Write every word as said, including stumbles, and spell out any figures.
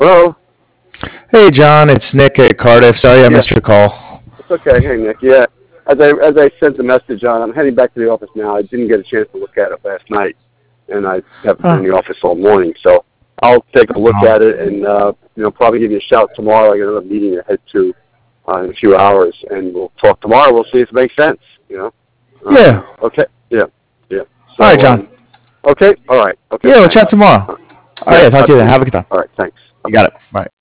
Hello. Hey, John, it's Nick at Cardiff. Sorry I Yeah, missed your call. it's okay. Hey, Nick. Yeah, as I as I sent the message on, I'm heading back to the office now. I didn't get a chance to look at it last night, and I haven't been in Oh, the office all morning. So I'll take a look oh. at it, and uh, you know, probably give you a shout tomorrow. I got another meeting to head to uh, in a few hours, and we'll talk tomorrow. We'll see if it makes sense. You know. Yeah. Um, okay. Yeah. Yeah. All right, So John. um, okay. All right. Okay. Yeah, we'll Thanks. chat tomorrow. Uh, All right, yeah. yeah, talk Talk to you to then. you. Have a good time. All right. Thanks. You Bye. got it. Bye.